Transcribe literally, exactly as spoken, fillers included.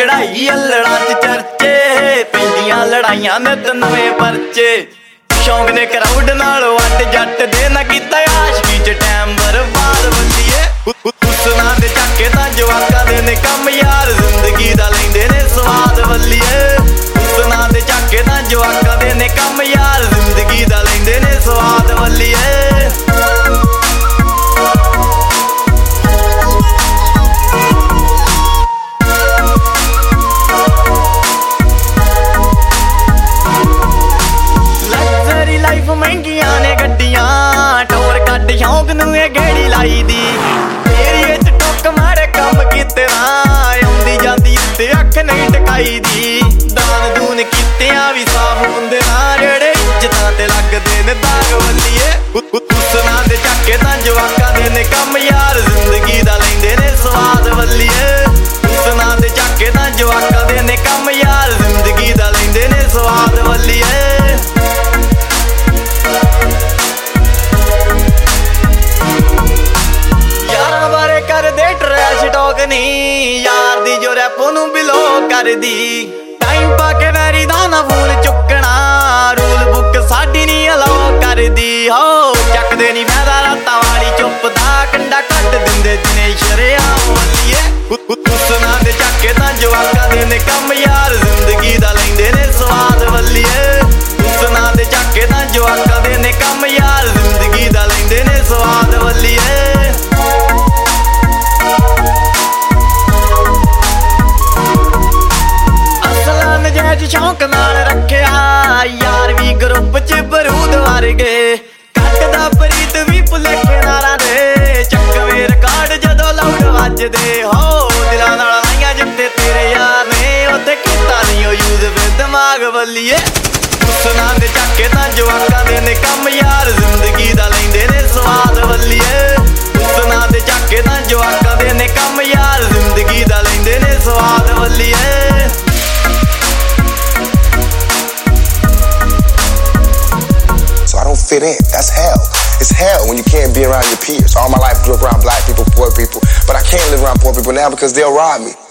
ਚੜਾਈ ਅਲੜਾਂ ਚ ਚਰਚੇ ਪੈਂਦੀਆਂ ਲੜਾਈਆਂ ਨਿਤ ਨਵੇਂ ਪਰਚੇ ਸ਼ੌਂਕ ਨੇ ਕਰਾਊਡ ਨਾਲ ਵੱਟ ਜੱਟ ਦੇ ਨਾ ਕੀਤਾ ਆਸ਼ਕੀ ਚ ਟਾਈਮ ਬਰਬਾਦ ਬੱਲੀਏ ਹੁਸਨਾਂ ਦੇ ਝਾਕੇ ਤਾਂ ਜਵਾਕਾਂ ਦੇ ਨੇ ਕੰਮ ਯਾਰ ਜ਼ਿੰਦਗੀ ਦਾ ਲੈਂਦੇ ਨੇ ਸਵਾਦ ਬੱਲੀਏ ਹੁਸਨਾਂ ਦੇ ਝਾਕੇ ਤਾਂ ਜਵਾਕਾਂ ਦੇ ਨੇ ਕੰਮ ਯਾਰ ਜ਼ਿੰਦਗੀ ਦਾ ਲੈਂਦੇ ਨੇ ਸਵਾਦ ਬੱਲੀਏ ਮਹਿੰਗੀਆਂ ਨੇ ਗੱਡੀਆਂ ਟੋਰ ਕੱਢ ਸ਼ੌਂਕ ਨੂੰ ਇਹ ਗੇੜੀ ਲਾਈ ਦੀ ਏਰੀਏ ਚ ਟੁੱਕ ਮਾਰੇ ਕੰਮ ਕੀਤੇ ਨਾ ਆਉਂਦੀ ਜਾਂਦੀ ਉੱਤੇ ਅੱਖ ਨਹੀਂ ਟਕਾਈ ਦੀ ਦਾਨ ਦੂਨ ਕੀਤਿਆਂ ਵੀ ਸਾਫ਼ ਹੁੰਦੇ ਨਾ ਜਿਹੜੇ ਇੱਜ਼ਤਾਂ ਤੇ ਲੱਗਦੇ ਨੇ ਦਾਗ ਵੱਲੀਏ ਹੁਸਨਾਂ ਦੇ ਝਾਕੇ ਤਾਂ ਜਵਾਕਾਂ ਦੇ ਨੇ ਕੰਮ ਯਾਰ ਜ਼ਿੰਦਗੀ ਦਾ ਲੈਂਦੇ ਨੇ ਸਵਾਦ ਵੱਲੀਏ ਹੁਸਨਾਂ ਦੇ ਝਾਕੇ ਤਾਂ ਜਵਾਕਾਂ ਦੇ ਨੇ ਕੰਮ ਯਾਰ ਜ਼ਿੰਦਗੀ ਦਾ ਲੈਂਦੇ ਨੇ ਸਵਾਦ ਵੱਲੀਏ ਯਾਰ ਦੀ ਜੋ ਰੈਪ ਨੂੰ ਬਿਲੋ ਕਰਦੀ ਟਾਈਮ ਪਾ ਕੇ ਵੈਰੀ ਦਾ ਨਾ ਫੋਨ ਚੁੱਕਣਾ ਰੂਲ ਬੁੱਕ ਸਾਡੀ ਨਹੀਂ ਅਲਾਉ ਕਰਦੀ ਹੋ ਚੱਕਦੇ ਨਹੀਂ ਫਾਇਦਾ ਰਾਤਾਂ ਵਾਲੀ ਚੁੱਪ ਦਾ ਕੰਡਾ ਕੱਟ ਦਿੰਦੇ ਦਿਨੇ ਸ਼ਰਿਆਮ ਵੱਲੀਏ ਹੁਸਨਾਂ ਦੇ ਝਾਕੇ ਤਾਂ ਜਵਾਕਾਂ ਦੇ ਨੇ ਕੰਮ ਯਾਰ ਜ਼ਿੰਦਗੀ ਦਾ ਲੈਂਦੇ ਨੇ ਸਵਾਦ ਵੱਲੀਏ ਹੁਸਨਾਂ ਦੇ ਝਾਕੇ ਤਾਂ ਜਵਾਕਾਂ ਦੇ ਨੇ ਕੰਮ ਯਾਰ ਜ਼ਿੰਦਗੀ ਦਾ ਲੈਂਦੇ ਨੇ ਸਵਾਦ ਵੱਲੀਏ ਸ਼ੌਂਕ ਨਾਲ ਰੱਖਿਆ ਯਾਰ ਵੀ ਗਰੁੱਪ ਚ ਬਰੂਦ ਵਰਗੇ ਕੱਟਦਾ ਪ੍ਰੀਤ ਵੀ ਭੁਲੇਖੇ ਨਾਲਾਂ ਦੇ ਚੱਕਵੇਂ ਰਿਕਾਰਡ ਜਦੋਂ ਲਾਊਡ ਵੱਜਦੇ ਹੋ ਦਿਲਾਂ ਨਾਲ ਲਾਈਆਂ ਜਿੱਤੇ ਤੇਰੇ ਯਾਰ ਨੇ ਉੱਥੇ ਕੀਤਾ ਨਹੀਂ ਉਹ ਯੂਜ਼ ਫਿਰ ਦਿਮਾਗ ਵੱਲੀਏ ਹੁਸਨਾਂ ਦੇ ਝਾਕੇ ਤਾਂ ਜਵਾਕਾਂ ਦੇ ਨੇ ਕੰਮ ਯਾਰ ਜ਼ਿੰਦਗੀ ਦਾ ਲੈਂਦੇ ਨੇ ਸਵਾਦ ਵੱਲੀਏ ਹੁਸਨਾਂ ਦੇ ਝਾਕੇ ਤਾਂ ਜਵਾਕਾਂ ਦੇ ਨੇ ਕੰਮ ਯਾਰ ਜ਼ਿੰਦਗੀ ਦਾ ਲੈਂਦੇ ਨੇ ਸਵਾਦ ਵੱਲੀਏ So I don't fit in. That's hell. It's hell when you can't be around your peers. All my life I grew up around black people, poor people, but I can't live around poor people now because they'll rob me.